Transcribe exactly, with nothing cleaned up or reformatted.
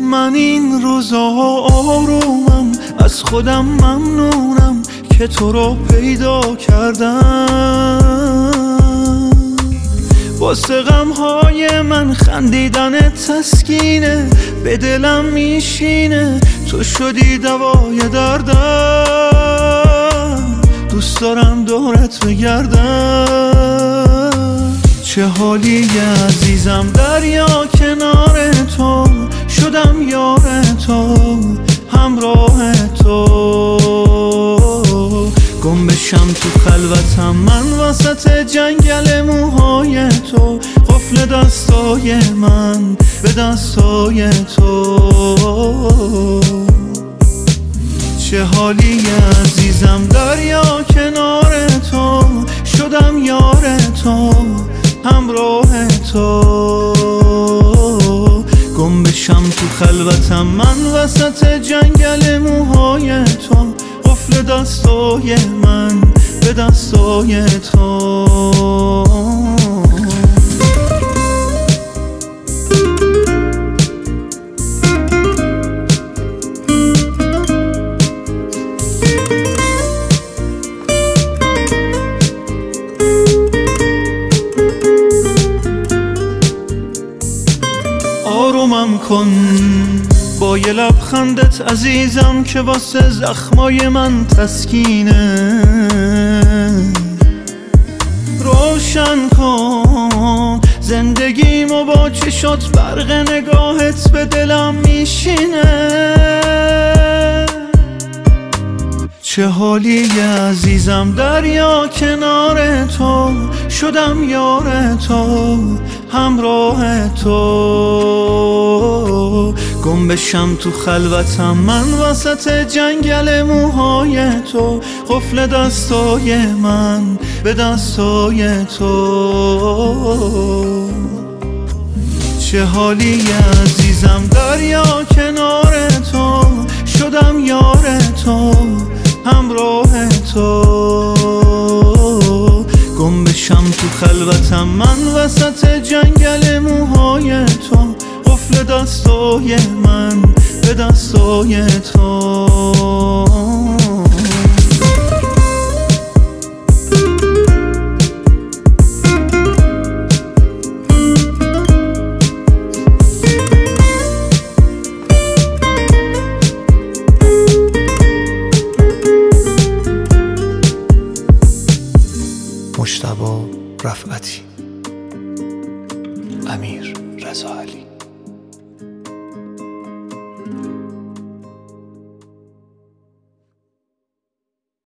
من این روزا آرومم، از خودم ممنونم که تو رو پیدا کردم. واسه غمهای من خندیدن تسکینه، به دلم میشینه تو شدی دوای دردم. دوست دارم دورت بگردم. چه حالی عزیزم دریا کنار تو، شدم یار تو همراه تو. گم بشم تو خلوتم من وسط جنگل موهای تو، قفل دستای من به دستای تو. چه حالی عزیزم دریا کنار تو، شدم یار تو همراه تو. گم بشم تو خلوتم من وسط جنگل موهای تو، قفل دستای من به دستای تو. آرومم کن با یه لبخندت عزیزم که واسه زخمای من تسکینه. روشن کن زندگیمو با چشات، برق نگاهت به دلم میشینه. چه حالی عزیزم دریا کنار تو، شدم یار تو همراه تو. گم بشم تو خلوتم من وسط جنگل موهای تو، قفل دستای من به دستای تو. چه حالی عزیزم دریا کنار تو، شدم یار تو همراه تو. گم بشم تو خلوتم من وسط جنگل موهای تو، قفل دستای من به دستای تو. مجتبی رفعتی، امیر رضا علی.